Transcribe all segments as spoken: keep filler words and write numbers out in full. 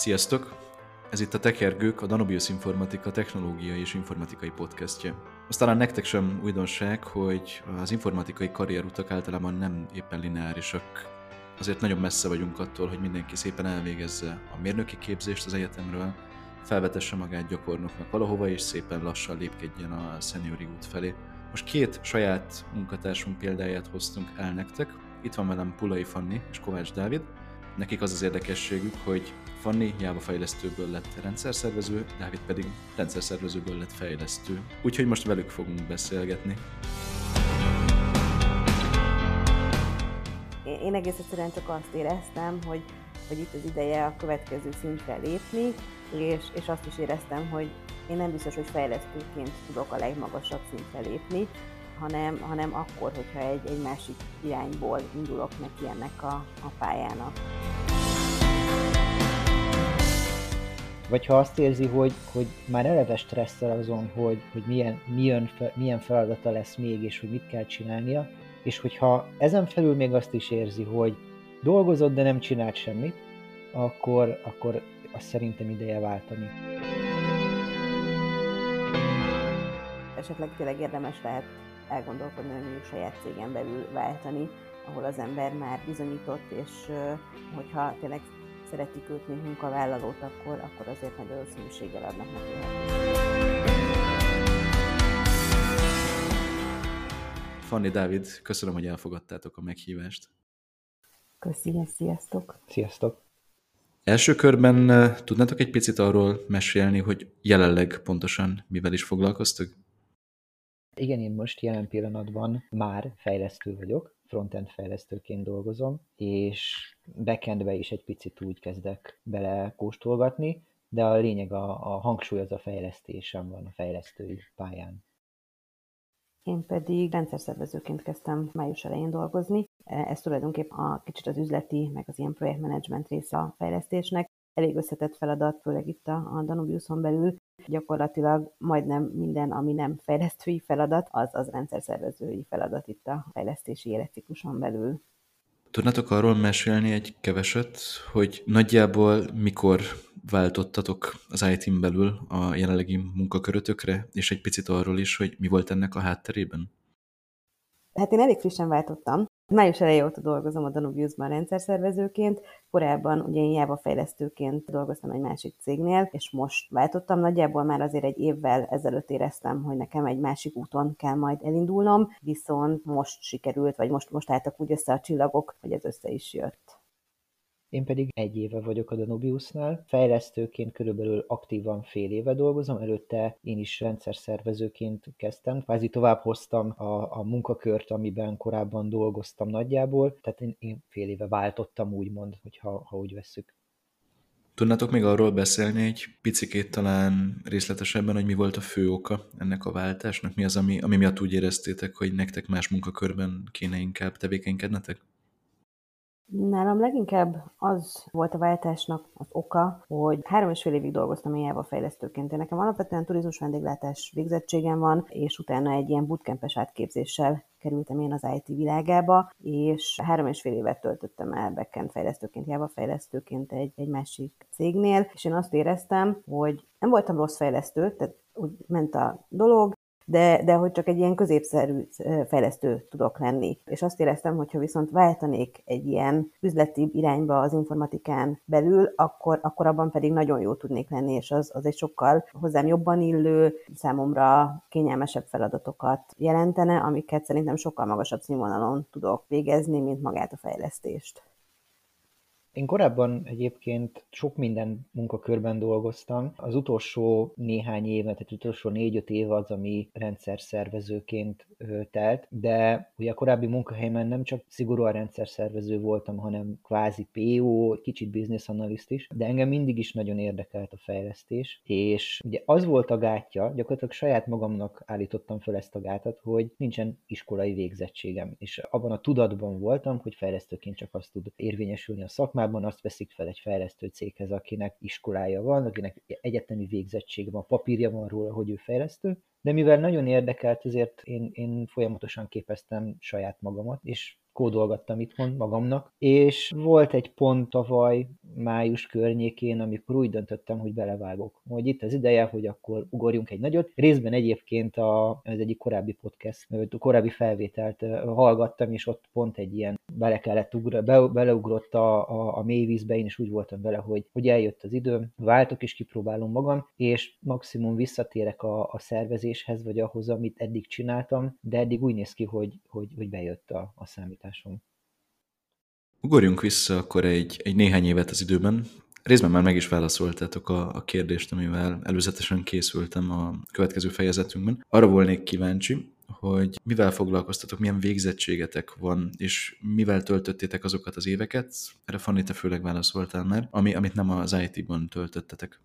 Sziasztok! Ez itt a Tekergők, a Danubius Informatika technológiai és informatikai podcastje. Azt talán nektek sem újdonság, hogy az informatikai karrierutak általában nem éppen lineárisak. Azért nagyon messze vagyunk attól, hogy mindenki szépen elvégezze a mérnöki képzést az egyetemről, felvetesse magát gyakornoknak valahova, és szépen lassan lépkedjen a szeniori út felé. Most két saját munkatársunk példáját hoztunk el nektek. Itt van velem Pulai Fanni és Kovács Dávid. Nekik az az érdekességük, hogy Fanni Java fejlesztőből lett rendszerszervező, Dávid pedig rendszerszervezőből lett fejlesztő. Úgyhogy most velük fogunk beszélgetni. Én egész egyszerűen csak azt éreztem, hogy, hogy itt az ideje a következő szintre lépni, és, és azt is éreztem, hogy én nem biztos, hogy fejlesztőként tudok a legmagasabb szintre lépni, hanem, hanem akkor, hogyha egy, egy másik irányból indulok neki ennek a, a pályának. Vagy ha azt érzi, hogy, hogy már eleve stresszel azon, hogy, hogy milyen, milyen, milyen feladata lesz még, és hogy mit kell csinálnia, és hogyha ezen felül még azt is érzi, hogy dolgozott, de nem csinált semmit, akkor, akkor azt szerintem ideje váltani. Esetleg tényleg érdemes lehet elgondolkodni, hogy mondjuk saját cégen belül váltani, ahol az ember már bizonyított, és hogyha tényleg szereti őt, mint munkavállalót, akkor, akkor azért nagy valószínűséggel adnak neki lehetőséget. Fanni, Dávid, köszönöm, hogy elfogadtátok a meghívást. Köszönöm, sziasztok! Sziasztok! Első körben tudnátok egy picit arról mesélni, hogy jelenleg pontosan mivel is foglalkoztok? Igen, én most jelen pillanatban már fejlesztő vagyok, frontend fejlesztőként dolgozom, és backendbe is egy picit úgy kezdek bele kóstolgatni, de a lényeg, a, a hangsúly az a fejlesztésem van a fejlesztői pályán. Én pedig rendszerszervezőként kezdtem május elején dolgozni. Ez tulajdonképpen a kicsit az üzleti, meg az ilyen projektmenedzsment része a fejlesztésnek. Elég összetett feladat, főleg itt a, a Danubiuson belül. Gyakorlatilag majdnem minden, ami nem fejlesztői feladat, az az rendszerszervezői feladat itt a fejlesztési életcikluson belül. Tudnátok arról mesélni egy keveset, hogy nagyjából mikor váltottatok az í té-n belül a jelenlegi munkakörötökre, és egy picit arról is, hogy mi volt ennek a hátterében? Hát én elég frissen váltottam. Május eleje óta dolgozom a Danubiusban rendszerszervezőként, korábban ugye én Java fejlesztőként dolgoztam egy másik cégnél, és most váltottam. Nagyjából már azért egy évvel ezelőtt éreztem, hogy nekem egy másik úton kell majd elindulnom, viszont most sikerült, vagy most, most álltak úgy össze a csillagok, hogy ez össze is jött. Én pedig egy éve vagyok a Danubiusnál, fejlesztőként körülbelül aktívan fél éve dolgozom, előtte én is rendszerszervezőként kezdtem, kvázi tovább hoztam a, a munkakört, amiben korábban dolgoztam nagyjából, tehát én, én fél éve váltottam úgymond, hogyha, ha úgy vesszük. Tudnátok még arról beszélni egy picikét talán részletesebben, hogy mi volt a fő oka ennek a váltásnak? Mi az, ami, ami miatt úgy éreztétek, hogy nektek más munkakörben kéne inkább tevékenykednetek? Nálam leginkább az volt a váltásnak az oka, hogy három és fél évig dolgoztam én Java fejlesztőként. Én nekem alapvetően turizmus vendéglátás végzettségem van, és utána egy ilyen bootcampes átképzéssel kerültem én az í té világába, és három és fél évet töltöttem el backend fejlesztőként, Java fejlesztőként egy, egy másik cégnél, és én azt éreztem, hogy nem voltam rossz fejlesztő, tehát úgy ment a dolog, De, de hogy csak egy ilyen középszerű fejlesztő tudok lenni. És azt éreztem, hogyha viszont váltanék egy ilyen üzleti irányba az informatikán belül, akkor, akkor abban pedig nagyon jó tudnék lenni, és az, az egy sokkal hozzám jobban illő, számomra kényelmesebb feladatokat jelentene, amiket szerintem sokkal magasabb színvonalon tudok végezni, mint magát a fejlesztést. Én korábban egyébként sok minden munkakörben dolgoztam. Az utolsó néhány év, tehát utolsó négy-öt év az, ami rendszerszervezőként telt, de ugye a korábbi munkahelyemen nem csak szigorúan rendszerszervező voltam, hanem kvázi pé o, kicsit business analyst is, de engem mindig is nagyon érdekelt a fejlesztés, és ugye az volt a gátja, gyakorlatilag saját magamnak állítottam fel ezt a gátat, hogy nincsen iskolai végzettségem, és abban a tudatban voltam, hogy fejlesztőként csak azt tud érvényesülni a szakmában, azt veszik fel egy fejlesztő céghez, akinek iskolája van, akinek egyetemi végzettsége van, papírja van róla, hogy ő fejlesztő, de mivel nagyon érdekelt, ezért én, én folyamatosan képeztem saját magamat, és kódolgattam itthon magamnak, és volt egy pont tavaly, május környékén, amikor úgy döntöttem, hogy belevágok. Hogy itt az ideje, hogy akkor ugorjunk egy nagyot. Részben egyébként a, az egyik korábbi podcast, a korábbi felvételt hallgattam, és ott pont egy ilyen bele kellett ugra, be, beleugrott a, a, a mélyvízbe, én is úgy voltam vele, hogy, hogy eljött az idő, váltok és kipróbálom magam, és maximum visszatérek a, a szervezéshez, vagy ahhoz, amit eddig csináltam, de eddig úgy néz ki, hogy, hogy, hogy bejött a, a számításom. Ugorjunk vissza akkor egy, egy néhány évet az időben. Részben már meg is válaszoltátok a, a kérdést, amivel előzetesen készültem a következő fejezetünkben. Arra volnék kíváncsi, hogy mivel foglalkoztatok, milyen végzettségetek van, és mivel töltöttétek azokat az éveket, erre Fanni, te főleg válaszoltál már, ami, amit nem az í té-ban töltöttetek.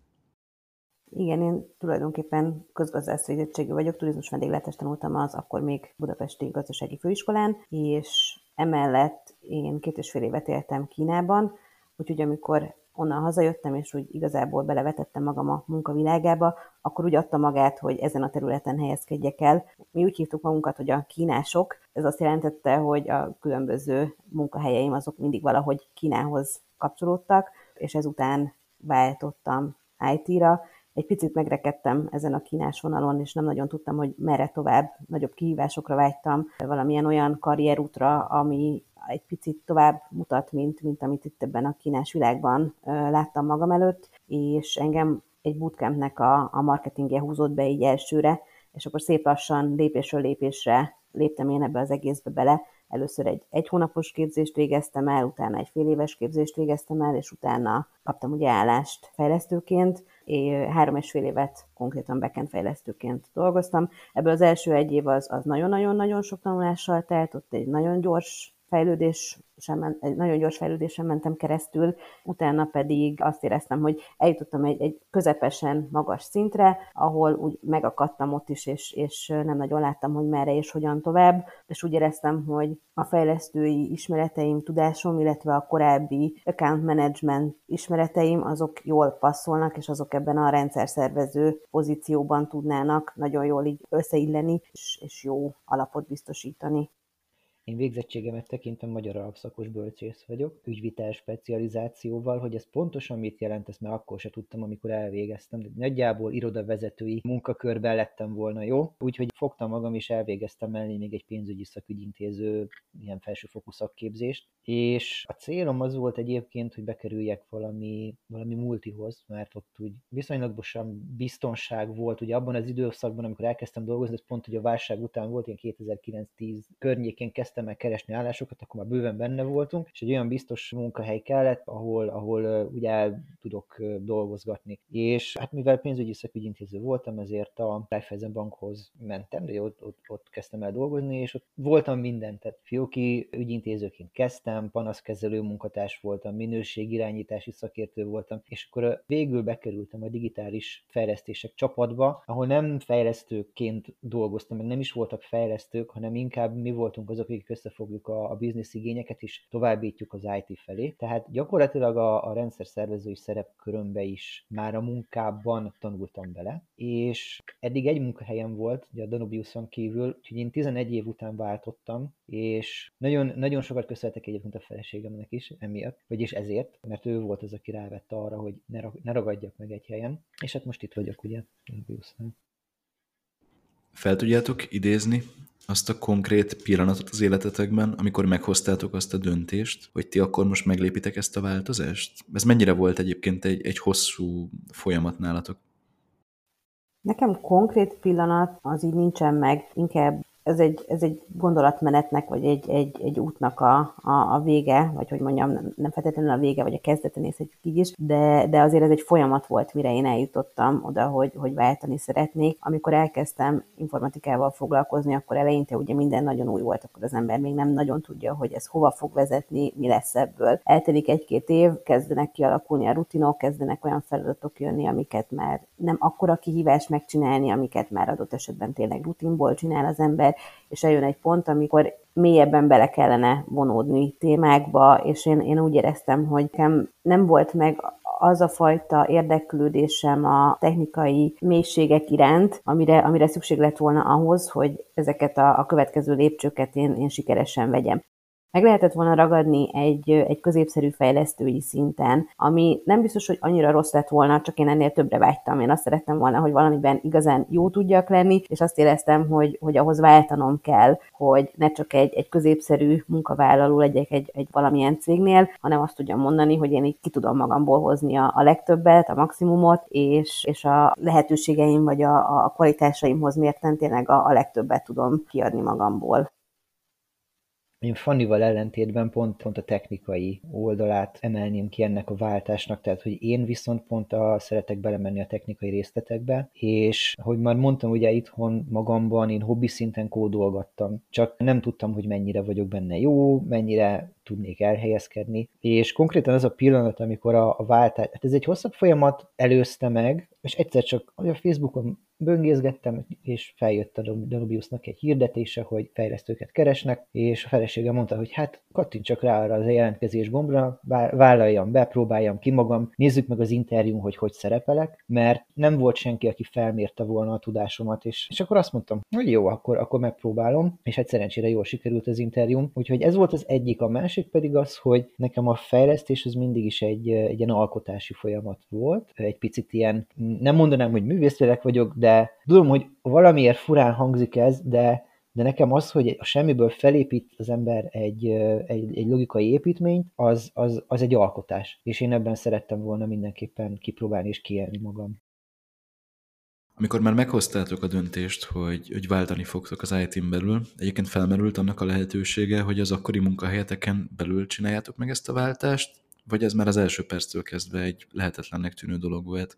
Igen, én tulajdonképpen közgazdász végzettségű vagyok, turizmus vendéglátást tanultam az akkor még budapesti gazdasági főiskolán, és emellett én két és fél évet éltem Kínában, úgyhogy amikor onnan hazajöttem, és úgy igazából belevetettem magam a munkavilágába, akkor úgy adta magát, hogy ezen a területen helyezkedjek el. Mi úgy hívtuk magunkat, hogy a kínások. Ez azt jelentette, hogy a különböző munkahelyeim azok mindig valahogy Kínához kapcsolódtak, és ezután váltottam í té-ra. Egy picit megrekedtem ezen a kínás vonalon, és nem nagyon tudtam, hogy merre tovább. Nagyobb kihívásokra vágytam, valamilyen olyan karrierútra, ami egy picit tovább mutat, mint, mint amit itt ebben a kínás világban láttam magam előtt, és engem egy bootcampnek a, a marketingje húzott be így elsőre, és akkor szép lassan, lépésről lépésre léptem én ebbe az egészbe bele. Először egy egy hónapos képzést végeztem el, utána egy fél éves képzést végeztem el, és utána kaptam ugye állást fejlesztőként. Én három és fél évet konkrétan backend fejlesztőként dolgoztam. Ebből az első egy év az, az nagyon-nagyon-nagyon sok tanulással telt, ott egy nagyon gyors fejlődés, egy nagyon gyors fejlődésen mentem keresztül, utána pedig azt éreztem, hogy eljutottam egy, egy közepesen magas szintre, ahol úgy megakadtam ott is, és, és nem nagyon láttam, hogy merre és hogyan tovább, és úgy éreztem, hogy a fejlesztői ismereteim, tudásom, illetve a korábbi account management ismereteim, azok jól passzolnak, és azok ebben a rendszerszervező pozícióban tudnának nagyon jól így összeilleni, és, és jó alapot biztosítani. Én végzettségemet tekintem magyar alapszakos bölcsész vagyok, ügyvitel specializációval, hogy ez pontosan mit jelent, ezt már akkor se tudtam, amikor elvégeztem. De nagyjából irodavezetői munkakörben lettem volna jó, úgyhogy fogtam magam és elvégeztem mellé még egy pénzügyi szakügyintéző ilyen felsőfokú szakképzést, és a célom az volt egyébként, hogy bekerüljek valami, valami multihoz, mert ott úgy viszonylagosan biztonság volt, ugye abban az időszakban, amikor elkezdtem dolgozni, ez pont ugye a válság után volt, ilyen kétezer-kilenc-tíz környékén kezdtem el keresni állásokat, akkor már bőven benne voltunk, és egy olyan biztos munkahely kellett, ahol, ahol ugye el tudok dolgozgatni. És hát mivel pénzügyi szakügyintéző voltam, ezért a Raiffeisen Bankhoz mentem, de ott, ott, ott kezdtem el dolgozni, és ott voltam mindent, tehát fióki ügyintézőként kezdtem, panaszkezelő munkatárs voltam, minőségirányítási szakértő voltam, és akkor végül bekerültem a digitális fejlesztések csapatba, ahol nem fejlesztőként dolgoztam, meg nem is voltak fejlesztők, hanem inkább mi voltunk azok, akik összefogjuk a, a biznisz igényeket, és továbbítjuk az í té felé. Tehát gyakorlatilag a, a rendszer szervezői szerepkörömbe is már a munkában tanultam bele, és eddig egy munkahelyen volt, ugye a Danubiuson kívül, úgyhogy én tizenegy év után váltottam, és nagyon, nagyon sokat köszönhetek egyébként a feleségemnek is emiatt, vagyis ezért, mert ő volt az, aki rávette arra, hogy ne, rag, ne ragadjak meg egy helyen, és hát most itt vagyok ugye Danubiuson. Fel tudjátok idézni azt a konkrét pillanatot az életetekben, amikor meghoztátok azt a döntést, hogy ti akkor most meglépitek ezt a változást? Ez mennyire volt egyébként egy, egy hosszú folyamat nálatok? Nekem konkrét pillanat az így nincsen meg, inkább ez egy, ez egy gondolatmenetnek, vagy egy, egy, egy útnak a, a, a vége, vagy hogy mondjam, nem, nem feltétlenül a vége, vagy a kezdete nézhetjük így is, de, de azért ez egy folyamat volt, mire én eljutottam oda, hogy, hogy váltani szeretnék. Amikor elkezdtem informatikával foglalkozni, akkor eleinte ugye minden nagyon új volt, akkor az ember még nem nagyon tudja, hogy ez hova fog vezetni, mi lesz ebből. Eltelik egy-két év, kezdenek kialakulni a rutinok, kezdenek olyan feladatok jönni, amiket már nem akkora kihívás megcsinálni, amiket már adott esetben tényleg rutinból csinál az ember, és eljön egy pont, amikor mélyebben bele kellene vonódni témákba, és én, én úgy éreztem, hogy nem volt meg az a fajta érdeklődésem a technikai mélységek iránt, amire, amire szükség lett volna ahhoz, hogy ezeket a, a következő lépcsőket én, én sikeresen vegyem. meg lehetett volna ragadni egy, egy középszerű fejlesztői szinten, ami nem biztos, hogy annyira rossz lett volna, csak én ennél többre vágytam. Én azt szerettem volna, hogy valamiben igazán jó tudjak lenni, és azt éreztem, hogy, hogy ahhoz váltanom kell, hogy ne csak egy, egy középszerű munkavállaló legyek egy, egy valamilyen cégnél, hanem azt tudjam mondani, hogy én így ki tudom magamból hozni a, a legtöbbet, a maximumot, és, és a lehetőségeim vagy a, a kvalitásaimhoz mérten tényleg a, a legtöbbet tudom kiadni magamból. Én Fannival ellentétben pont, pont a technikai oldalát emelném ki ennek a váltásnak, tehát hogy én viszont pont a, szeretek belemenni a technikai részletekbe, és ahogy már mondtam, ugye itthon magamban én hobbi szinten kódolgattam, csak nem tudtam, hogy mennyire vagyok benne jó, mennyire tudnék elhelyezkedni, és konkrétan az a pillanat, amikor a, a váltás, hát ez egy hosszabb folyamat előzte meg, és egyszer csak a Facebookon böngészgettem, és feljött a Danubiusnak egy hirdetése, hogy fejlesztőket keresnek, és a felesége mondta, hogy hát kattintsak rá arra az jelentkezés gombra, vállaljam be, próbáljam ki magam, nézzük meg az interjún, hogy hogy szerepelek, mert nem volt senki, aki felmérte volna a tudásomat, és, és akkor azt mondtam, hogy jó, akkor, akkor megpróbálom, és hát szerencsére jól sikerült az interjúm, úgyhogy ez volt az egyik, a másik pedig az, hogy nekem a fejlesztés az mindig is egy, egy ilyen alkotási folyamat volt, egy picit ilyen, nem mondanám, hogy művészlélek vagyok, de de tudom, hogy valamiért furán hangzik ez, de, de nekem az, hogy a semmiből felépít az ember egy, egy, egy logikai építményt, az, az, az egy alkotás. És én ebben szerettem volna mindenképpen kipróbálni és kiélni magam. Amikor már meghoztátok a döntést, hogy, hogy váltani fogtok az i té-n belül, egyébként felmerült annak a lehetősége, hogy az akkori munkahelyeteken belül csináljátok meg ezt a váltást, vagy ez már az első perctől kezdve egy lehetetlennek tűnő dolog volt?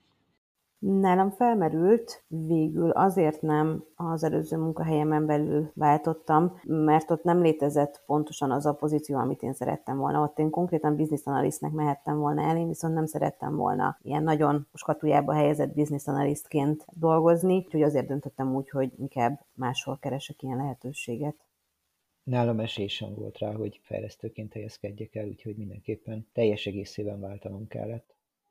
Nálam felmerült, végül azért nem az előző munkahelyemen belül váltottam, mert ott nem létezett pontosan az a pozíció, amit én szerettem volna. Ott én konkrétan business analystnek mehettem volna el, én viszont nem szerettem volna ilyen nagyon skatujába helyezett business analystként dolgozni, úgyhogy azért döntöttem úgy, hogy inkább máshol keresek ilyen lehetőséget. Nálam esély sem volt rá, hogy fejlesztőként helyezkedjek el, úgyhogy mindenképpen teljes egészében váltanom kellett.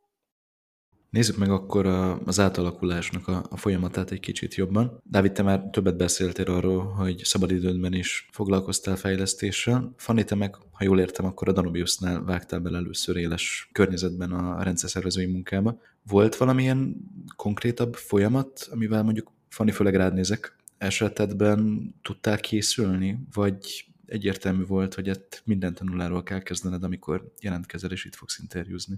Nézzük meg akkor a, az átalakulásnak a, a folyamatát egy kicsit jobban. Dávid, te már többet beszéltél arról, hogy szabadidődben is foglalkoztál fejlesztéssel. Fanni, te meg, ha jól értem, akkor a Danubiusnál vágtál bele először éles környezetben a rendszerszervezői munkába. Volt valamilyen konkrétabb folyamat, amivel mondjuk, Fanni, főleg rád nézek, esetedben tudtál készülni, vagy egyértelmű volt, hogy ezt minden tanuláról kell kezdened, amikor jelentkezel és itt fogsz interjúzni?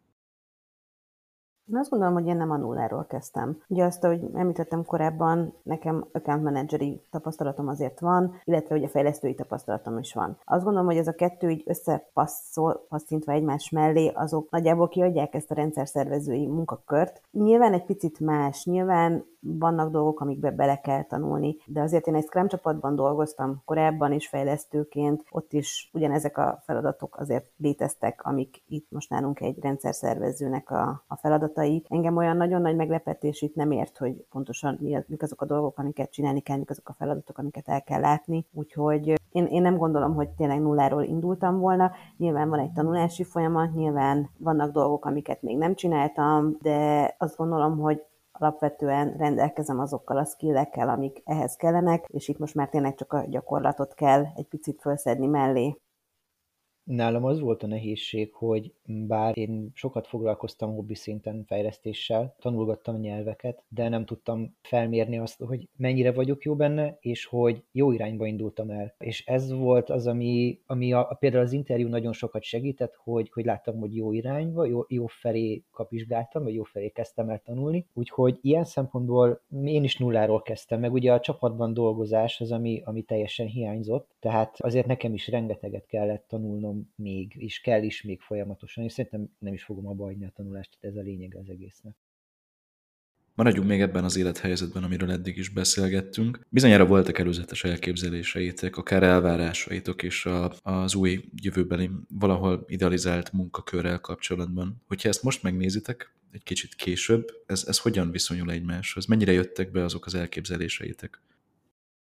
Én azt gondolom, hogy én nem a nulláról kezdtem. Ugye azt, ahogy említettem korábban, nekem account manageri tapasztalatom azért van, illetve ugye fejlesztői tapasztalatom is van. Azt gondolom, hogy ez a kettő így összepasszintva egymás mellé, azok nagyjából kiadják ezt a rendszerszervezői munkakört. Nyilván egy picit más, nyilván vannak dolgok, amikbe bele kell tanulni, de azért én egy Scrum csapatban dolgoztam korábban is fejlesztőként, ott is ugyanezek a feladatok azért léteztek, amik itt most nálunk egy rendszerszervezőnek a, a feladatai. Engem olyan nagyon nagy meglepetés itt nem ért, hogy pontosan mi, mik azok a dolgok, amiket csinálni kell, mik azok a feladatok, amiket el kell látni. Úgyhogy én, én nem gondolom, hogy tényleg nulláról indultam volna. Nyilván van egy tanulási folyamat, nyilván vannak dolgok, amiket még nem csináltam, de azt gondolom, hogy alapvetően rendelkezem azokkal a skillekkel, amik ehhez kellenek, és itt most már tényleg csak a gyakorlatot kell egy picit felszedni mellé. Nálam az volt a nehézség, hogy bár én sokat foglalkoztam hobbi szinten fejlesztéssel, tanulgattam nyelveket, de nem tudtam felmérni azt, hogy mennyire vagyok jó benne, és hogy jó irányba indultam el. És ez volt az, ami, ami a, például az interjú nagyon sokat segített, hogy, hogy láttam, hogy jó irányba, jó, jó felé kapizsgáltam, vagy jó felé kezdtem el tanulni. Úgyhogy ilyen szempontból én is nulláról kezdtem, meg ugye a csapatban dolgozás az, ami, ami teljesen hiányzott, tehát azért nekem is rengeteget kellett tanulnom még, és kell is még folyamatosan, és szerintem nem is fogom abba hagyni a tanulást, ez a lényeg az egésznek. Maradjunk még ebben az élethelyzetben, amiről eddig is beszélgettünk. Bizonyára voltak előzetes elképzeléseitek, akár elvárásaitok is a, az új jövőbeli, valahol idealizált munkakörrel kapcsolatban. Hogyha ezt most megnézitek, egy kicsit később, ez, ez hogyan viszonyul egymáshoz? Mennyire jöttek be azok az elképzeléseitek?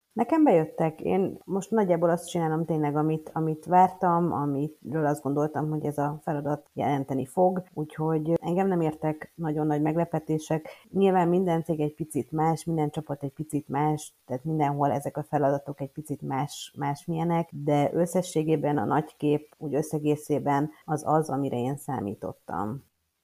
Nekem bejöttek. Én most nagyjából azt csinálom tényleg, amit, amit vártam, amiről azt gondoltam, hogy ez a feladat jelenteni fog, úgyhogy engem nem értek nagyon nagy meglepetések. Nyilván minden cég egy picit más, minden csapat egy picit más, tehát mindenhol ezek a feladatok egy picit más, másmilyenek, de összességében a nagy kép úgy összegészében az az, amire én számítottam.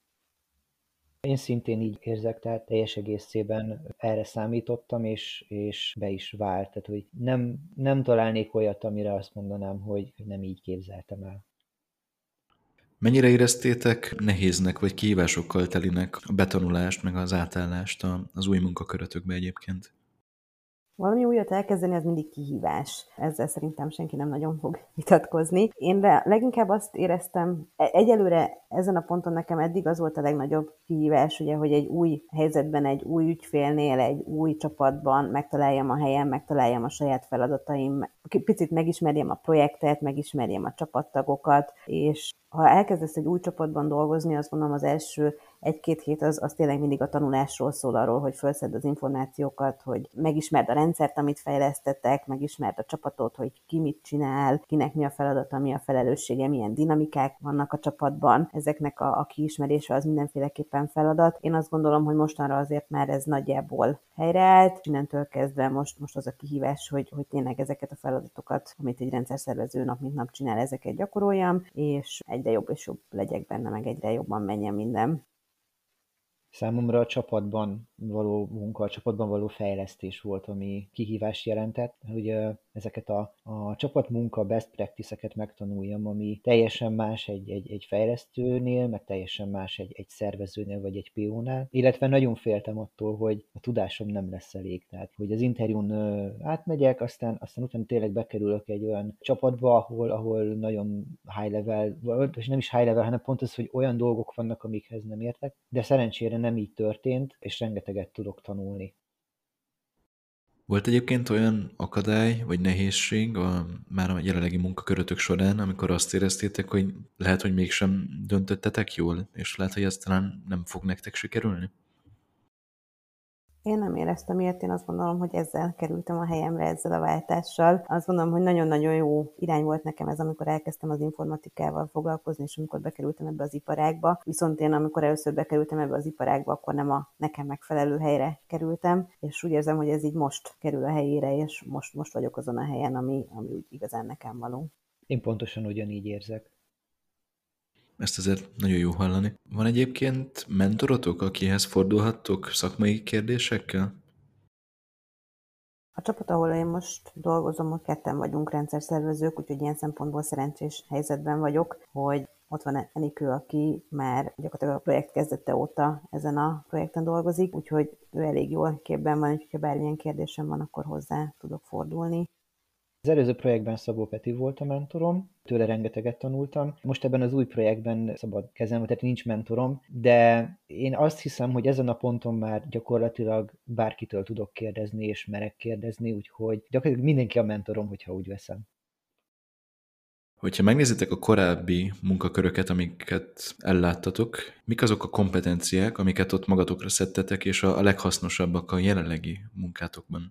Én szintén így érzek, tehát teljes egészében erre számítottam, és, és be is vált. Tehát, hogy nem, nem találnék olyat, amire azt mondanám, hogy nem így képzeltem el. Mennyire éreztétek nehéznek vagy kihívásokkal telinek a betanulást, meg az átállást az új munkakörötökbe egyébként? Valami újat elkezdeni, az mindig kihívás. Ezzel szerintem senki nem nagyon fog vitatkozni. Én de leginkább azt éreztem, egyelőre ezen a ponton nekem eddig az volt a legnagyobb kihívás, ugye, hogy egy új helyzetben, egy új ügyfélnél, egy új csapatban megtaláljam a helyem, megtaláljam a saját feladataim, picit megismerjem a projektet, megismerjem a csapattagokat, és ha elkezdesz egy új csapatban dolgozni, azt gondolom az első egy-két hét az, az tényleg mindig a tanulásról szól, arról, hogy felszedd az információkat, hogy megismerd a rendszert, amit fejlesztettek, megismerd a csapatot, hogy ki mit csinál, kinek mi a feladata, mi a felelőssége, milyen dinamikák vannak a csapatban. Ezeknek a, a kiismerése az mindenféleképpen feladat. Én azt gondolom, hogy mostanra azért már ez nagyjából helyreállt. Innentől kezdve most, most az a kihívás, hogy, hogy tényleg ezeket a feladatokat, amit egy rendszerszervező nap mint nap csinál, ezeket gyakoroljam, és egyre jobb és jobb legyek benne, meg egyre jobban menjen minden. Számomra a csapatban való munka, a csapatban való fejlesztés volt, ami kihívást jelentett, hogy ezeket a, a csapatmunka best practice-eket megtanuljam, ami teljesen más egy, egy, egy fejlesztőnél, meg teljesen más egy, egy szervezőnél, vagy egy pé ó-nál, illetve nagyon féltem attól, hogy a tudásom nem lesz elég. Tehát, hogy az interjún átmegyek, aztán, aztán utána tényleg bekerülök egy olyan csapatba, ahol, ahol nagyon high level, és nem is high level, hanem pont az, hogy olyan dolgok vannak, amikhez nem értek, de szerencsére nem így történt, és rengeteget tudok tanulni. Volt egyébként olyan akadály vagy nehézség a, már a jelenlegi munkakörötök során, amikor azt éreztétek, hogy lehet, hogy mégsem döntöttetek jól, és lehet, hogy ez talán nem fog nektek sikerülni? Én nem éreztem ilyet, én azt gondolom, hogy ezzel kerültem a helyemre, ezzel a váltással. Azt gondolom, hogy nagyon-nagyon jó irány volt nekem ez, amikor elkezdtem az informatikával foglalkozni, és amikor bekerültem ebbe az iparágba. Viszont én, amikor először bekerültem ebbe az iparágba, akkor nem a nekem megfelelő helyre kerültem, és úgy érzem, hogy ez így most kerül a helyére, és most, most vagyok azon a helyen, ami, ami úgy igazán nekem való. Én pontosan ugyanígy érzek. Ezt azért nagyon jó hallani. Van egyébként mentorotok, akihez fordulhattok szakmai kérdésekkel? A csapat, ahol én most dolgozom, ott ketten vagyunk rendszerszervezők, úgyhogy ilyen szempontból szerencsés helyzetben vagyok, hogy ott van Enikő, aki már gyakorlatilag a projekt kezdete óta ezen a projekten dolgozik, úgyhogy ő elég jól képben van, úgyhogy ha bármilyen kérdésem van, akkor hozzá tudok fordulni. Az előző projektben Szabó Peti volt a mentorom, tőle rengeteget tanultam. Most ebben az új projektben szabad kezem, tehát nincs mentorom, de én azt hiszem, hogy ezen a ponton már gyakorlatilag bárkitől tudok kérdezni, és merek kérdezni, úgyhogy gyakorlatilag mindenki a mentorom, hogyha úgy veszem. Hogyha megnézitek a korábbi munkaköröket, amiket elláttatok, mik azok a kompetenciák, amiket ott magatokra szedtetek, és a leghasznosabbak a jelenlegi munkátokban?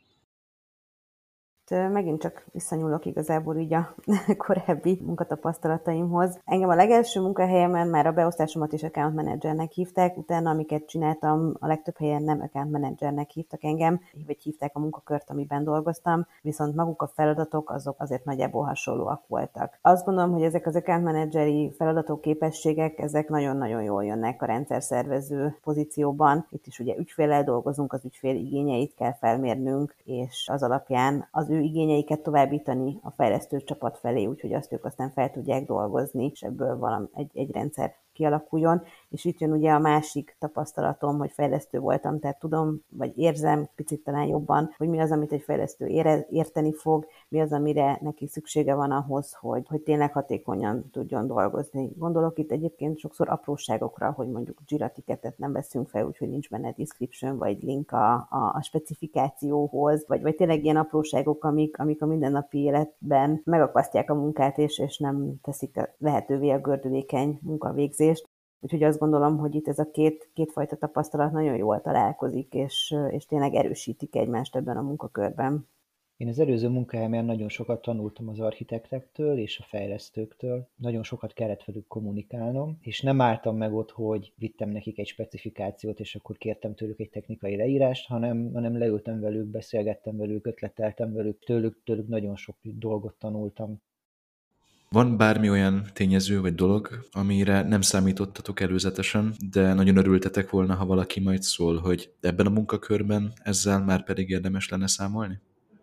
Megint csak visszanyúlok igazából így a korábbi munkatapasztalataimhoz. Engem a legelső munkahelyemen már a beosztásomat is account managernek hívták, utána amiket csináltam, a legtöbb helyen nem account managernek hívtak engem, vagy hívták a munkakört, amiben dolgoztam, viszont maguk a feladatok azok azért nagyjából hasonlóak voltak. Azt gondolom, hogy ezek az account manageri feladatok, képességek, ezek nagyon-nagyon jól jönnek a rendszerszervező pozícióban. Itt is ugye ügyféllel dolgozunk, az ügyfél igényeit kell felmérnünk, és az alapján az ő igényeiket továbbítani a fejlesztő csapat felé, úgyhogy azt ők aztán fel tudják dolgozni, és ebből valami egy, egy rendszer kialakuljon. És itt jön ugye a másik tapasztalatom, hogy fejlesztő voltam, tehát tudom, vagy érzem picit talán jobban, hogy mi az, amit egy fejlesztő ére, érteni fog, mi az, amire neki szüksége van ahhoz, hogy, hogy tényleg hatékonyan tudjon dolgozni. Gondolok itt egyébként sokszor apróságokra, hogy mondjuk Jira ticketet nem veszünk fel, úgyhogy nincs benne description, vagy link a, a, a specifikációhoz, vagy, vagy tényleg ilyen apróságok, amik, amik a mindennapi életben megakasztják a munkát, és, és nem teszik lehetővé a gördülékeny munkavégzést. Úgyhogy azt gondolom, hogy itt ez a két, kétfajta tapasztalat nagyon jól találkozik, és, és tényleg erősítik egymást ebben a munkakörben. Én az előző munkahelyemen nagyon sokat tanultam az architektektől és a fejlesztőktől, nagyon sokat kellett velük kommunikálnom, és nem álltam meg ott, hogy vittem nekik egy specifikációt, és akkor kértem tőlük egy technikai leírást, hanem, hanem leültem velük, beszélgettem velük, ötleteltem velük, tőlük, tőlük nagyon sok dolgot tanultam. Van bármi olyan tényező vagy dolog, amire nem számítottatok előzetesen, de nagyon örültetek volna, ha valaki majd szól, hogy ebben a munkakörben ezzel már pedig érdemes lenne számolni?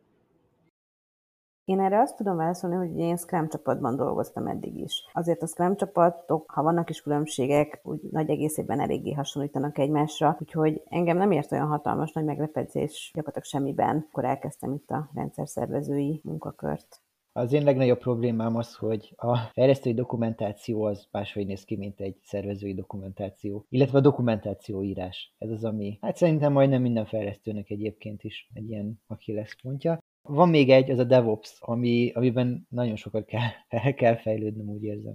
Én erre azt tudom válaszolni, hogy én Scrum csapatban dolgoztam eddig is. Azért a Scrum csapatok, ha vannak is különbségek, úgy nagy egészében eléggé hasonlítanak egymásra, úgyhogy engem nem ért olyan hatalmas nagy meglepetés gyakorlatilag semmiben, akkor elkezdtem itt a rendszerszervezői munkakört. Az én legnagyobb problémám az, hogy a fejlesztői dokumentáció az máshogy néz ki, mint egy szervezői dokumentáció, illetve a dokumentációírás. Ez az, ami hát szerintem majdnem minden fejlesztőnek egyébként is egy ilyen Achilles pontja. Van még egy, az a DevOps, ami, amiben nagyon sokat kell, kell fejlődnöm, úgy érzem.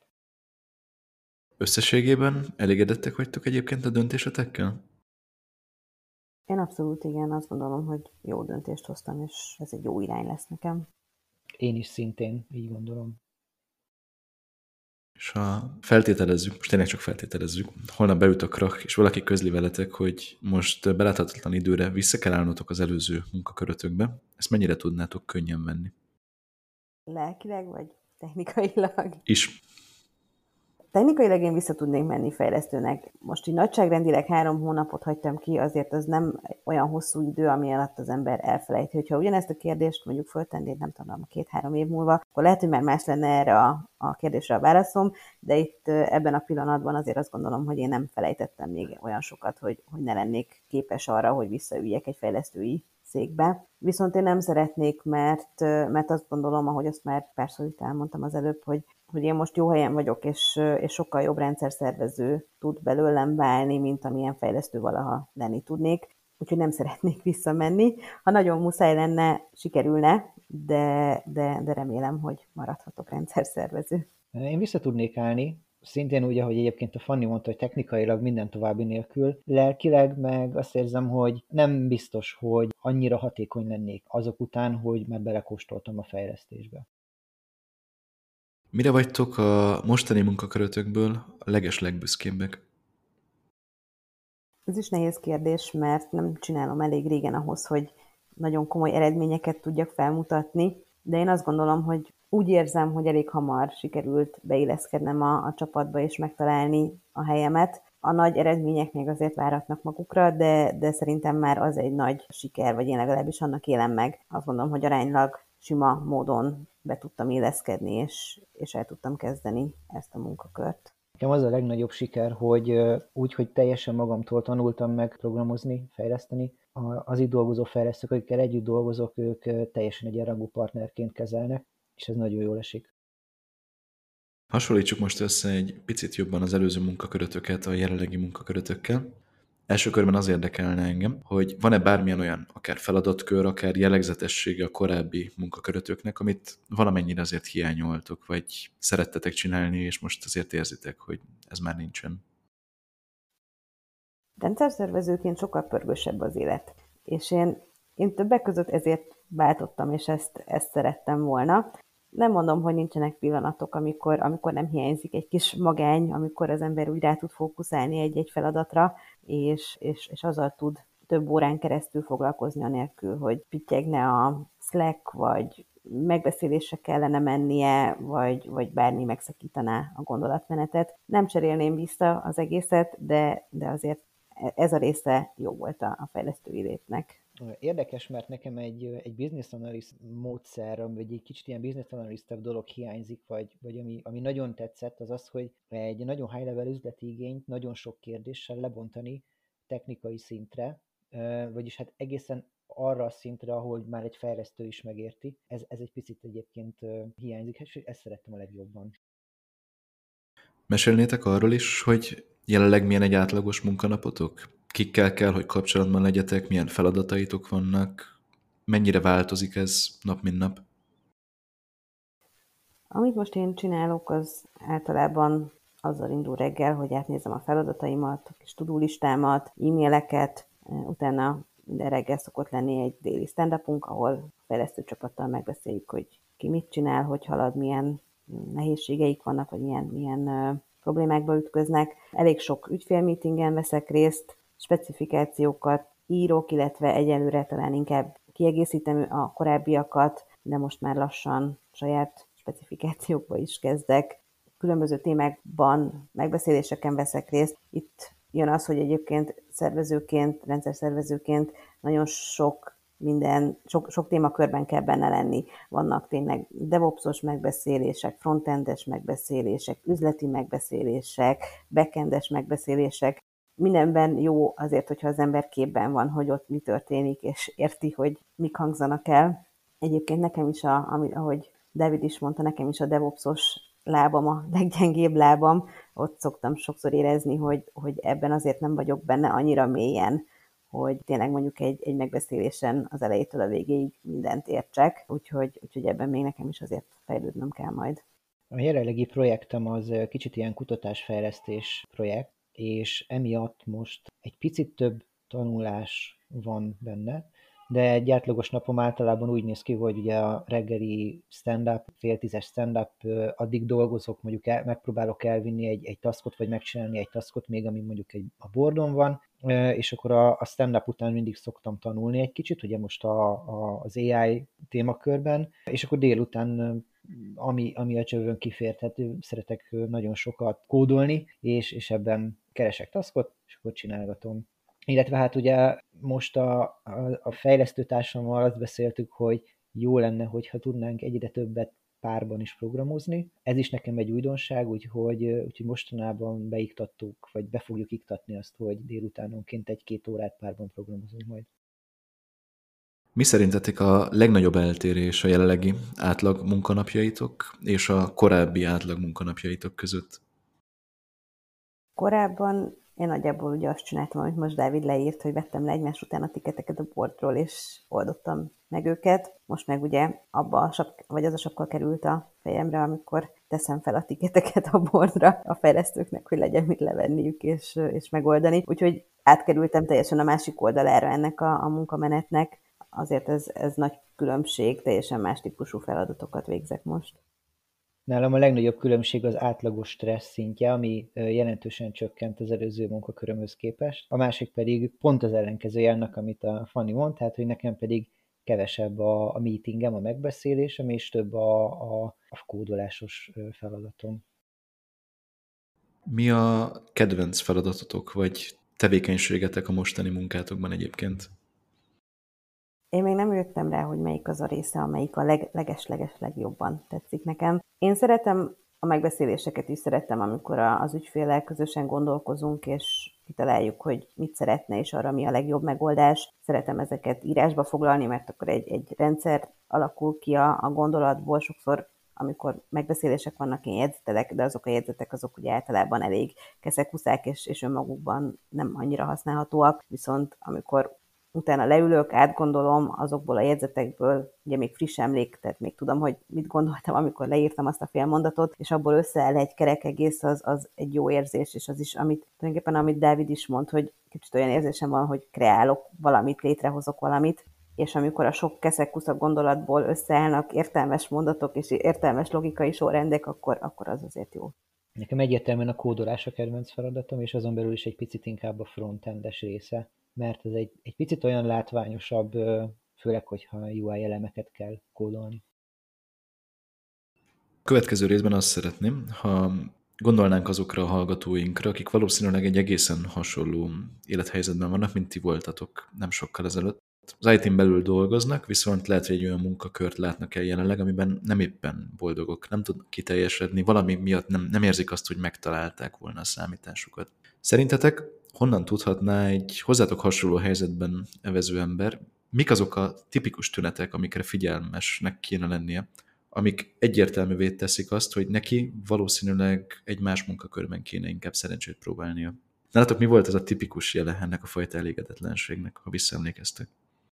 Összességében elégedettek vagytok egyébként a döntésetekkel? Én abszolút igen, azt gondolom, hogy jó döntést hoztam, és ez egy jó irány lesz nekem. Én is szintén így gondolom. És ha feltételezzük, most tényleg csak feltételezzük, holnap beüt a krach, és valaki közli veletek, hogy most beláthatatlan időre vissza kell állnotok az előző munkakörötökbe, ezt mennyire tudnátok könnyen venni? Lelkileg vagy technikailag? Is. Technikailag én vissza tudnék menni fejlesztőnek. Most így nagyságrendileg három hónapot hagytam ki, azért az nem olyan hosszú idő, ami alatt az ember elfelejti. Hogyha ugyanezt a kérdést mondjuk föltennéd, nem tudom, két-három év múlva, akkor lehet, hogy már más lenne erre a, a kérdésre a válaszom, de itt ebben a pillanatban azért azt gondolom, hogy én nem felejtettem még olyan sokat, hogy, hogy ne lennék képes arra, hogy visszaüljek egy fejlesztői székbe. Viszont én nem szeretnék, mert, mert azt gondolom, ahogy azt már persze itt elmondtam az előbb, hogy, hogy én most jó helyen vagyok, és, és sokkal jobb rendszerszervező tud belőlem válni, mint amilyen fejlesztő valaha lenni tudnék. Úgyhogy nem szeretnék visszamenni. Ha nagyon muszáj lenne, sikerülne, de, de, de remélem, hogy maradhatok rendszerszervező. Én vissza tudnék állni, szintén úgy, ahogy egyébként a Fanni mondta, hogy technikailag minden további nélkül, lelkileg meg azt érzem, hogy nem biztos, hogy annyira hatékony lennék azok után, hogy már belekóstoltam a fejlesztésbe. Mire vagytok a mostani munkakörötökből a leges legbüszkébbek? Ez is nehéz kérdés, mert nem csinálom elég régen ahhoz, hogy nagyon komoly eredményeket tudjak felmutatni, de én azt gondolom, hogy úgy érzem, hogy elég hamar sikerült beilleszkednem a, a csapatba és megtalálni a helyemet. A nagy eredmények még azért váratnak magukra, de, de szerintem már az egy nagy siker, vagy én legalábbis annak élem meg. Azt gondolom, hogy aránylag sima módon be tudtam illeszkedni, és, és el tudtam kezdeni ezt a munkakört. Nekem az a legnagyobb siker, hogy úgy, hogy teljesen magamtól tanultam meg programozni, fejleszteni, az itt dolgozó fejlesztők, akikkel együtt dolgozok, ők teljesen egyenrangú partnerként kezelnek, és ez nagyon jól esik. Hasonlítsuk most össze egy picit jobban az előző munkakörötöket a jelenlegi munkakörötökkel. Első körben az érdekelne engem, hogy van-e bármilyen olyan, akár feladatkör, akár jellegzetessége a korábbi munkakörötöknek, amit valamennyire azért hiányoltok, vagy szerettetek csinálni, és most azért érzitek, hogy ez már nincsen. Rendszerszervezőként sokkal pörgősebb az élet, és én, én többek között ezért váltottam, és ezt, ezt szerettem volna. Nem mondom, hogy nincsenek pillanatok, amikor, amikor nem hiányzik egy kis magány, amikor az ember úgy rá tud fókuszálni egy-egy feladatra, és, és, és azzal tud több órán keresztül foglalkozni anélkül, hogy pittyegne a Slack, vagy megbeszélésre kellene mennie, vagy, vagy bármi megszakítaná a gondolatmenetet. Nem cserélném vissza az egészet, de, de azért ez a része jó volt a fejlesztői létnek. Érdekes, mert nekem egy, egy business analyst módszer, vagy egy kicsit ilyen business analyst dolog hiányzik, vagy, vagy ami, ami nagyon tetszett, az az, hogy egy nagyon high-level üzleti igényt nagyon sok kérdéssel lebontani technikai szintre, vagyis hát egészen arra a szintre, ahol már egy fejlesztő is megérti. Ez, ez egy picit egyébként hiányzik, és ezt szerettem a legjobban. Mesélnétek arról is, hogy jelenleg milyen egy átlagos munkanapotok? Kikkel kell, hogy kapcsolatban legyetek, milyen feladataitok vannak, mennyire változik ez nap mint nap? Amit most én csinálok, az általában azzal indul reggel, hogy átnézem a feladataimat, a kis tudulistámat, e-maileket, utána minden reggel szokott lenni egy déli stand-upunk, ahol a fejlesztő csapattal megbeszéljük, hogy ki mit csinál, hogy halad, milyen nehézségeik vannak, vagy milyen, milyen uh, problémákba ütköznek. Elég sok ügyfélmeetingen veszek részt, specifikációkat írok, illetve egyelőre talán inkább kiegészítem a korábbiakat, de most már lassan saját specifikációkba is kezdek. Különböző témákban, megbeszéléseken veszek részt. Itt jön az, hogy egyébként szervezőként, rendszerszervezőként nagyon sok minden, sok, sok témakörben kell benne lenni. Vannak tényleg DevOps-os megbeszélések, frontendes megbeszélések, üzleti megbeszélések, backendes megbeszélések. Mindenben jó azért, hogyha az ember képben van, hogy ott mi történik, és érti, hogy mik hangzanak el. Egyébként nekem is, a, ahogy Dávid is mondta, nekem is a DevOps-os lábam a leggyengébb lábam. Ott szoktam sokszor érezni, hogy, hogy ebben azért nem vagyok benne annyira mélyen, hogy tényleg mondjuk egy, egy megbeszélésen az elejétől a végéig mindent értsek, úgyhogy, úgyhogy ebben még nekem is azért fejlődnöm kell majd. A jelenlegi projektem az kicsit ilyen kutatásfejlesztés projekt, és emiatt most egy picit több tanulás van benne, de egy átlagos napom általában úgy néz ki, hogy ugye a reggeli stand-up, fél tízes stand-up, addig dolgozok, mondjuk el, megpróbálok elvinni egy, egy taskot, vagy megcsinálni egy taskot még, ami mondjuk egy, a bordon van, és akkor a, a stand-up után mindig szoktam tanulni egy kicsit, ugye most a, a, az á i témakörben, és akkor délután ami, ami a csövön kifért, hát szeretek nagyon sokat kódolni, és, és ebben keresek taskot, és akkor csinálgatom. Illetve hát ugye most a, a, a fejlesztőtársammal azt beszéltük, hogy jó lenne, hogyha tudnánk egyre többet párban is programozni. Ez is nekem egy újdonság, úgyhogy, úgyhogy mostanában beiktattuk, vagy be fogjuk iktatni azt, hogy délutánonként egy-két órát párban programozunk majd. Mi szerintetek a legnagyobb eltérés a jelenlegi átlag munkanapjaitok és a korábbi átlag munkanapjaitok között? Korábban én nagyjából ugye azt csináltam, amit most Dávid leírt, hogy vettem le egymás után a tiketeket a boardról, és oldottam meg őket. Most meg ugye abba a sap, vagy az a sapka került a fejemre, amikor teszem fel a tiketeket a boardra a fejlesztőknek, hogy legyen mit levenniük és, és megoldani. Úgyhogy átkerültem teljesen a másik oldalára ennek a, a munkamenetnek. Azért ez, ez nagy különbség, teljesen más típusú feladatokat végzek most. Nálam a legnagyobb különbség az átlagos stressz szintje, ami jelentősen csökkent az előző munkakörömhöz képest. A másik pedig pont az ellenkezője annak, amit a Fanni mond, tehát hogy nekem pedig kevesebb a, a meetingem, a megbeszélésem, és több a, a, a kódolásos feladatom. Mi a kedvenc feladatotok, vagy tevékenységetek a mostani munkátokban egyébként? Én még nem jöttem rá, hogy melyik az a része, amelyik a leg, leges-leges legjobban tetszik nekem. Én szeretem a megbeszéléseket is, szeretem, amikor az ügyféllel közösen gondolkozunk, és kitaláljuk, hogy mit szeretne, és arra mi a legjobb megoldás. Szeretem ezeket írásba foglalni, mert akkor egy, egy rendszer alakul ki a, a gondolatból. Sokszor, amikor megbeszélések vannak, én jegyzetelek, de azok a jegyzetek azok ugye általában elég keszekuszák, és, és önmagukban nem annyira használhatóak. Viszont amikor utána leülök, átgondolom azokból a jegyzetekből, ugye még friss emlék, tehát még tudom, hogy mit gondoltam, amikor leírtam azt a fél mondatot, és abból összeáll egy kerek egész, az, az egy jó érzés, és az is, amit tulajdonképpen, amit Dávid is mond, hogy kicsit olyan érzésem van, hogy kreálok valamit, létrehozok valamit, és amikor a sok keszek-kuszak gondolatból összeállnak értelmes mondatok és értelmes logikai sorrendek, akkor, akkor az azért jó. Nekem egyértelműen a kódolás a kedvenc feladatom, és azon belül is egy picit inkább a frontendes része, mert ez egy, egy picit olyan látványosabb, főleg, hogyha u i elemeket kell kódolni. A következő részben azt szeretném, ha gondolnánk azokra a hallgatóinkra, akik valószínűleg egy egészen hasonló élethelyzetben vannak, mint ti voltatok nem sokkal ezelőtt. Az i té-n belül dolgoznak, viszont lehet, hogy egy olyan munkakört látnak el jelenleg, amiben nem éppen boldogok, nem tudnak kiteljesedni, valami miatt nem, nem érzik azt, hogy megtalálták volna a számításukat. Szerintetek honnan tudhatná egy hozzátok hasonló helyzetben evező ember, mik azok a tipikus tünetek, amikre figyelmesnek kéne lennie, amik egyértelművé teszik azt, hogy neki valószínűleg egy más munkakörben kéne inkább szerencsét próbálnia. Nálatok mi volt ez a tipikus jele ennek a fajta elégedetlenségnek, ha visszaemlékeztek?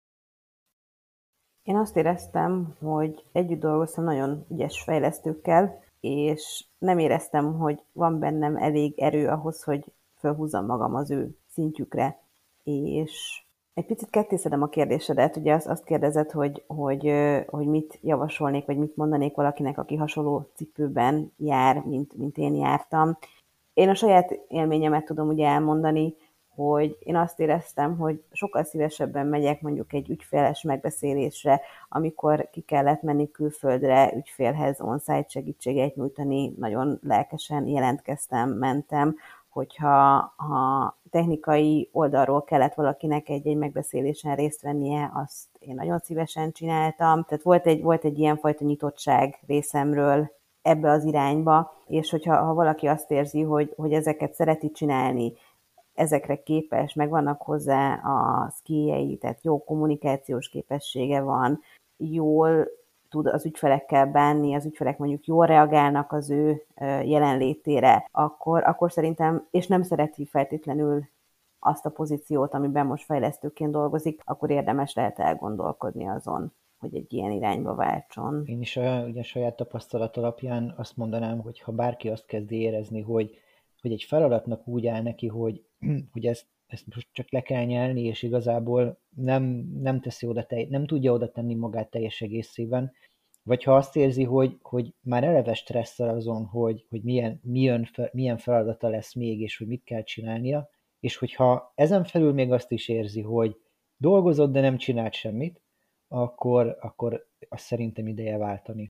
Én azt éreztem, hogy együtt dolgoztam nagyon ügyes fejlesztőkkel, és nem éreztem, hogy van bennem elég erő ahhoz, hogy felhúzzam magam az ő szintjükre, és Egy picit kettészedem a kérdésedet, ugye azt, azt kérdezed, hogy, hogy, hogy mit javasolnék, vagy mit mondanék valakinek, aki hasonló cipőben jár, mint, mint én jártam. Én a saját élményemet tudom ugye elmondani, hogy én azt éreztem, hogy sokkal szívesebben megyek mondjuk egy ügyféles megbeszélésre, amikor ki kellett menni külföldre ügyfélhez on-site segítséget nyújtani, nagyon lelkesen jelentkeztem, mentem, hogyha ha technikai oldalról kellett valakinek egy-egy megbeszélésen részt vennie, azt én nagyon szívesen csináltam. Tehát volt egy, volt egy ilyenfajta nyitottság részemről ebbe az irányba, és hogyha ha valaki azt érzi, hogy, hogy ezeket szereti csinálni, ezekre képes, meg vannak hozzá a skilljei, tehát jó kommunikációs képessége van, jól tud az ügyfelekkel bánni, az ügyfelek mondjuk jól reagálnak az ő jelenlétére, akkor, akkor szerintem, és nem szereti feltétlenül azt a pozíciót, amiben most fejlesztőként dolgozik, akkor érdemes lehet elgondolkodni azon, hogy egy ilyen irányba váltson. Én is a, ugye saját tapasztalat alapján azt mondanám, hogy ha bárki azt kezdi érezni, hogy, hogy egy feladatnak úgy áll neki, hogy, hogy ezt, ezt most csak le kell nyelni, és igazából nem, nem, teszi oda, nem tudja oda tenni magát teljes egészében, vagy ha azt érzi, hogy, hogy már eleve stresszel azon, hogy, hogy milyen, milyen, milyen feladata lesz még, és hogy mit kell csinálnia, és hogyha ezen felül még azt is érzi, hogy dolgozott, de nem csinált semmit, akkor, akkor azt szerintem ideje váltani.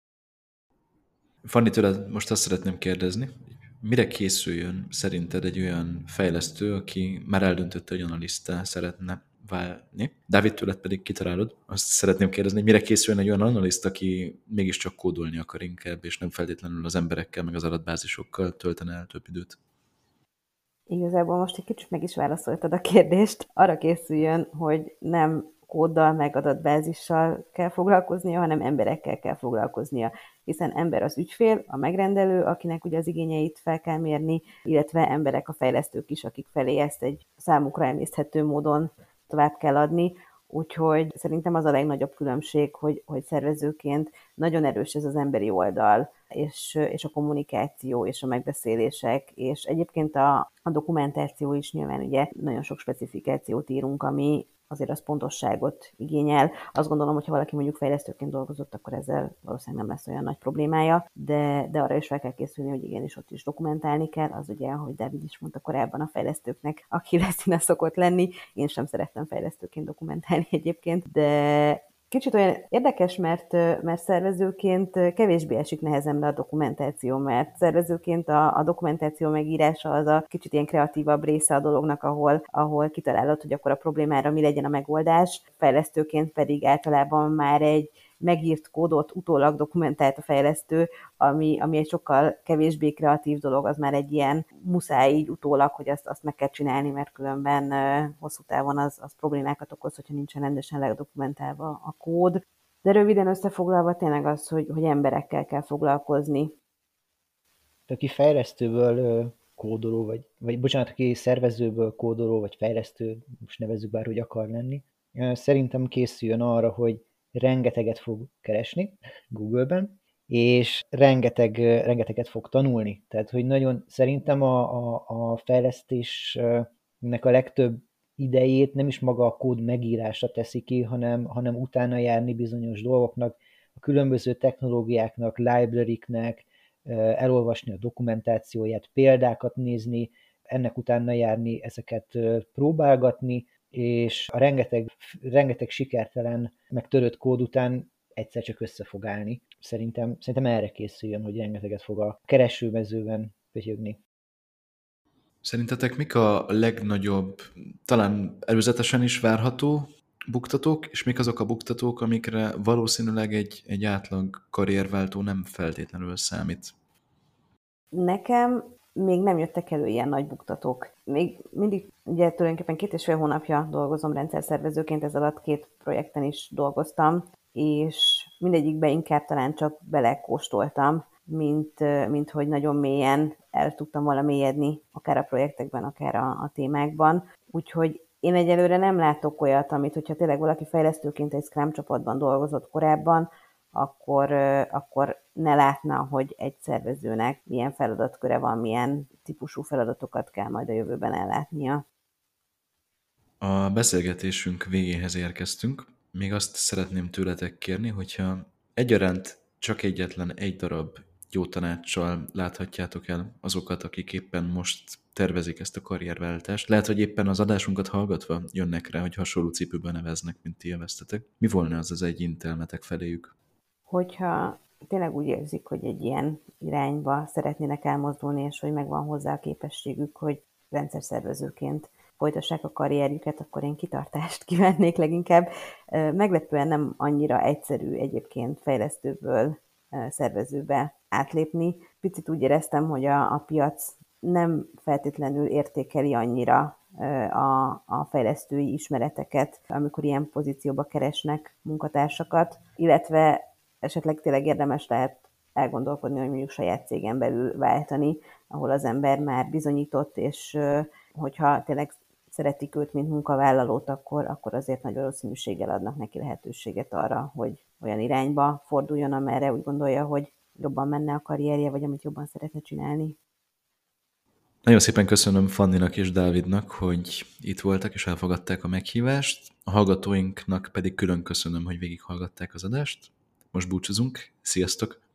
Fanni, tőled most azt szeretném kérdezni, mire készüljön szerinted egy olyan fejlesztő, aki már eldöntötte, hogy analisztá szeretne válni? Dávid, tőled pedig kitalálod. Azt szeretném kérdezni, hogy mire készüljön egy olyan analiszt, aki mégiscsak kódolni akar inkább, és nem feltétlenül az emberekkel, meg az adatbázisokkal töltene el több időt? Igazából most egy kicsit meg is válaszoltad a kérdést. Arra készüljön, hogy nem kóddal, meg adatbázissal kell foglalkoznia, hanem emberekkel kell foglalkoznia. Hiszen ember az ügyfél, a megrendelő, akinek ugye az igényeit fel kell mérni, illetve emberek a fejlesztők is, akik felé ezt egy számukra emészthető módon tovább kell adni. Úgyhogy szerintem az a legnagyobb különbség, hogy, hogy szervezőként nagyon erős ez az emberi oldal, és, és a kommunikáció, és a megbeszélések, és egyébként a, a dokumentáció is nyilván ugye nagyon sok specifikációt írunk, ami azért az pontosságot igényel. Azt gondolom, hogy ha valaki mondjuk fejlesztőként dolgozott, akkor ezzel valószínűleg nem lesz olyan nagy problémája, de, de arra is fel kell készülni, hogy igenis ott is dokumentálni kell. Az ugye, ahogy Dávid is mondta korábban, a fejlesztőknek Achilleszíne szokott lenni. Én sem szerettem fejlesztőként dokumentálni egyébként, de kicsit olyan érdekes, mert, mert szervezőként kevésbé esik nehezemre a dokumentáció, mert szervezőként a, a dokumentáció megírása az a kicsit ilyen kreatívabb része a dolognak, ahol, ahol kitalálod, hogy akkor a problémára mi legyen a megoldás, fejlesztőként pedig általában már egy megírt kódot utólag dokumentált a fejlesztő, ami, ami egy sokkal kevésbé kreatív dolog, az már egy ilyen muszáj így utólag, hogy azt, azt meg kell csinálni, mert különben uh, hosszú távon az, az problémákat okoz, hogyha nincsen rendesen ledokumentálva a kód. De röviden összefoglalva tényleg az, hogy, hogy emberekkel kell foglalkozni. Aki fejlesztőből kódoló, vagy, vagy bocsánat, aki szervezőből kódoló, vagy fejlesztő, most nevezzük bár, hogy akar lenni, szerintem készüljön arra, hogy rengeteget fog keresni Google-ben, és rengeteg, rengeteget fog tanulni. Tehát, hogy nagyon szerintem a, a, a fejlesztésnek a legtöbb idejét nem is maga a kód megírása teszi ki, hanem, hanem utána járni bizonyos dolgoknak, a különböző technológiáknak, library-knek, elolvasni a dokumentációját, példákat nézni, ennek utána járni, ezeket próbálgatni, és a rengeteg, rengeteg sikertelen, meg törött kód után egyszer csak össze fog állni. Szerintem, szerintem erre készüljön, hogy rengeteget fog a keresőmezőben pötyögni. Szerintetek mik a legnagyobb, talán előzetesen is várható buktatók, és mik azok a buktatók, amikre valószínűleg egy, egy átlag karrierváltó nem feltétlenül számít? Nekem még nem jöttek elő ilyen nagy buktatók. Még mindig, ugye tulajdonképpen két és fél hónapja dolgozom rendszerszervezőként, ez alatt két projekten is dolgoztam, és mindegyikbe inkább talán csak belekóstoltam, mint, mint hogy nagyon mélyen el tudtam volna mélyedni, akár a projektekben, akár a, a témákban. Úgyhogy én egyelőre nem látok olyat, amit, hogyha tényleg valaki fejlesztőként egy Scrum csapatban dolgozott korábban, akkor, akkor ne látna, hogy egy szervezőnek milyen feladatköre van, milyen típusú feladatokat kell majd a jövőben ellátnia. A beszélgetésünk végéhez érkeztünk. Még azt szeretném tőletek kérni, hogyha egyaránt csak egyetlen egy darab jó tanácssal láthatjátok el azokat, akik éppen most tervezik ezt a karrierváltást. Lehet, hogy éppen az adásunkat hallgatva jönnek rá, hogy hasonló cipőben neveznek, mint ti élveztetek. Mi volna az az egy intelmetek feléjük? Hogyha tényleg úgy érzik, hogy egy ilyen irányba szeretnének elmozdulni, és hogy megvan hozzá a képességük, hogy rendszerszervezőként folytassák a karrierjüket, akkor én kitartást kívánnék leginkább. Meglepően nem annyira egyszerű egyébként fejlesztőből szervezőbe átlépni. Picit úgy éreztem, hogy a, a piac nem feltétlenül értékeli annyira a, a fejlesztői ismereteket, amikor ilyen pozícióba keresnek munkatársakat, illetve esetleg tényleg érdemes lehet elgondolkodni, hogy mondjuk saját cégen belül váltani, ahol az ember már bizonyított, és hogyha tényleg szeretik őt, mint munkavállalót, akkor, akkor azért nagy valószínűséggel adnak neki lehetőséget arra, hogy olyan irányba forduljon, amerre úgy gondolja, hogy jobban menne a karrierje, vagy amit jobban szeretne csinálni. Nagyon szépen köszönöm Fanninak és Dávidnak, hogy itt voltak és elfogadták a meghívást. A hallgatóinknak pedig külön köszönöm, hogy végighallgatták az adást. Most búcsúzunk. Sziasztok!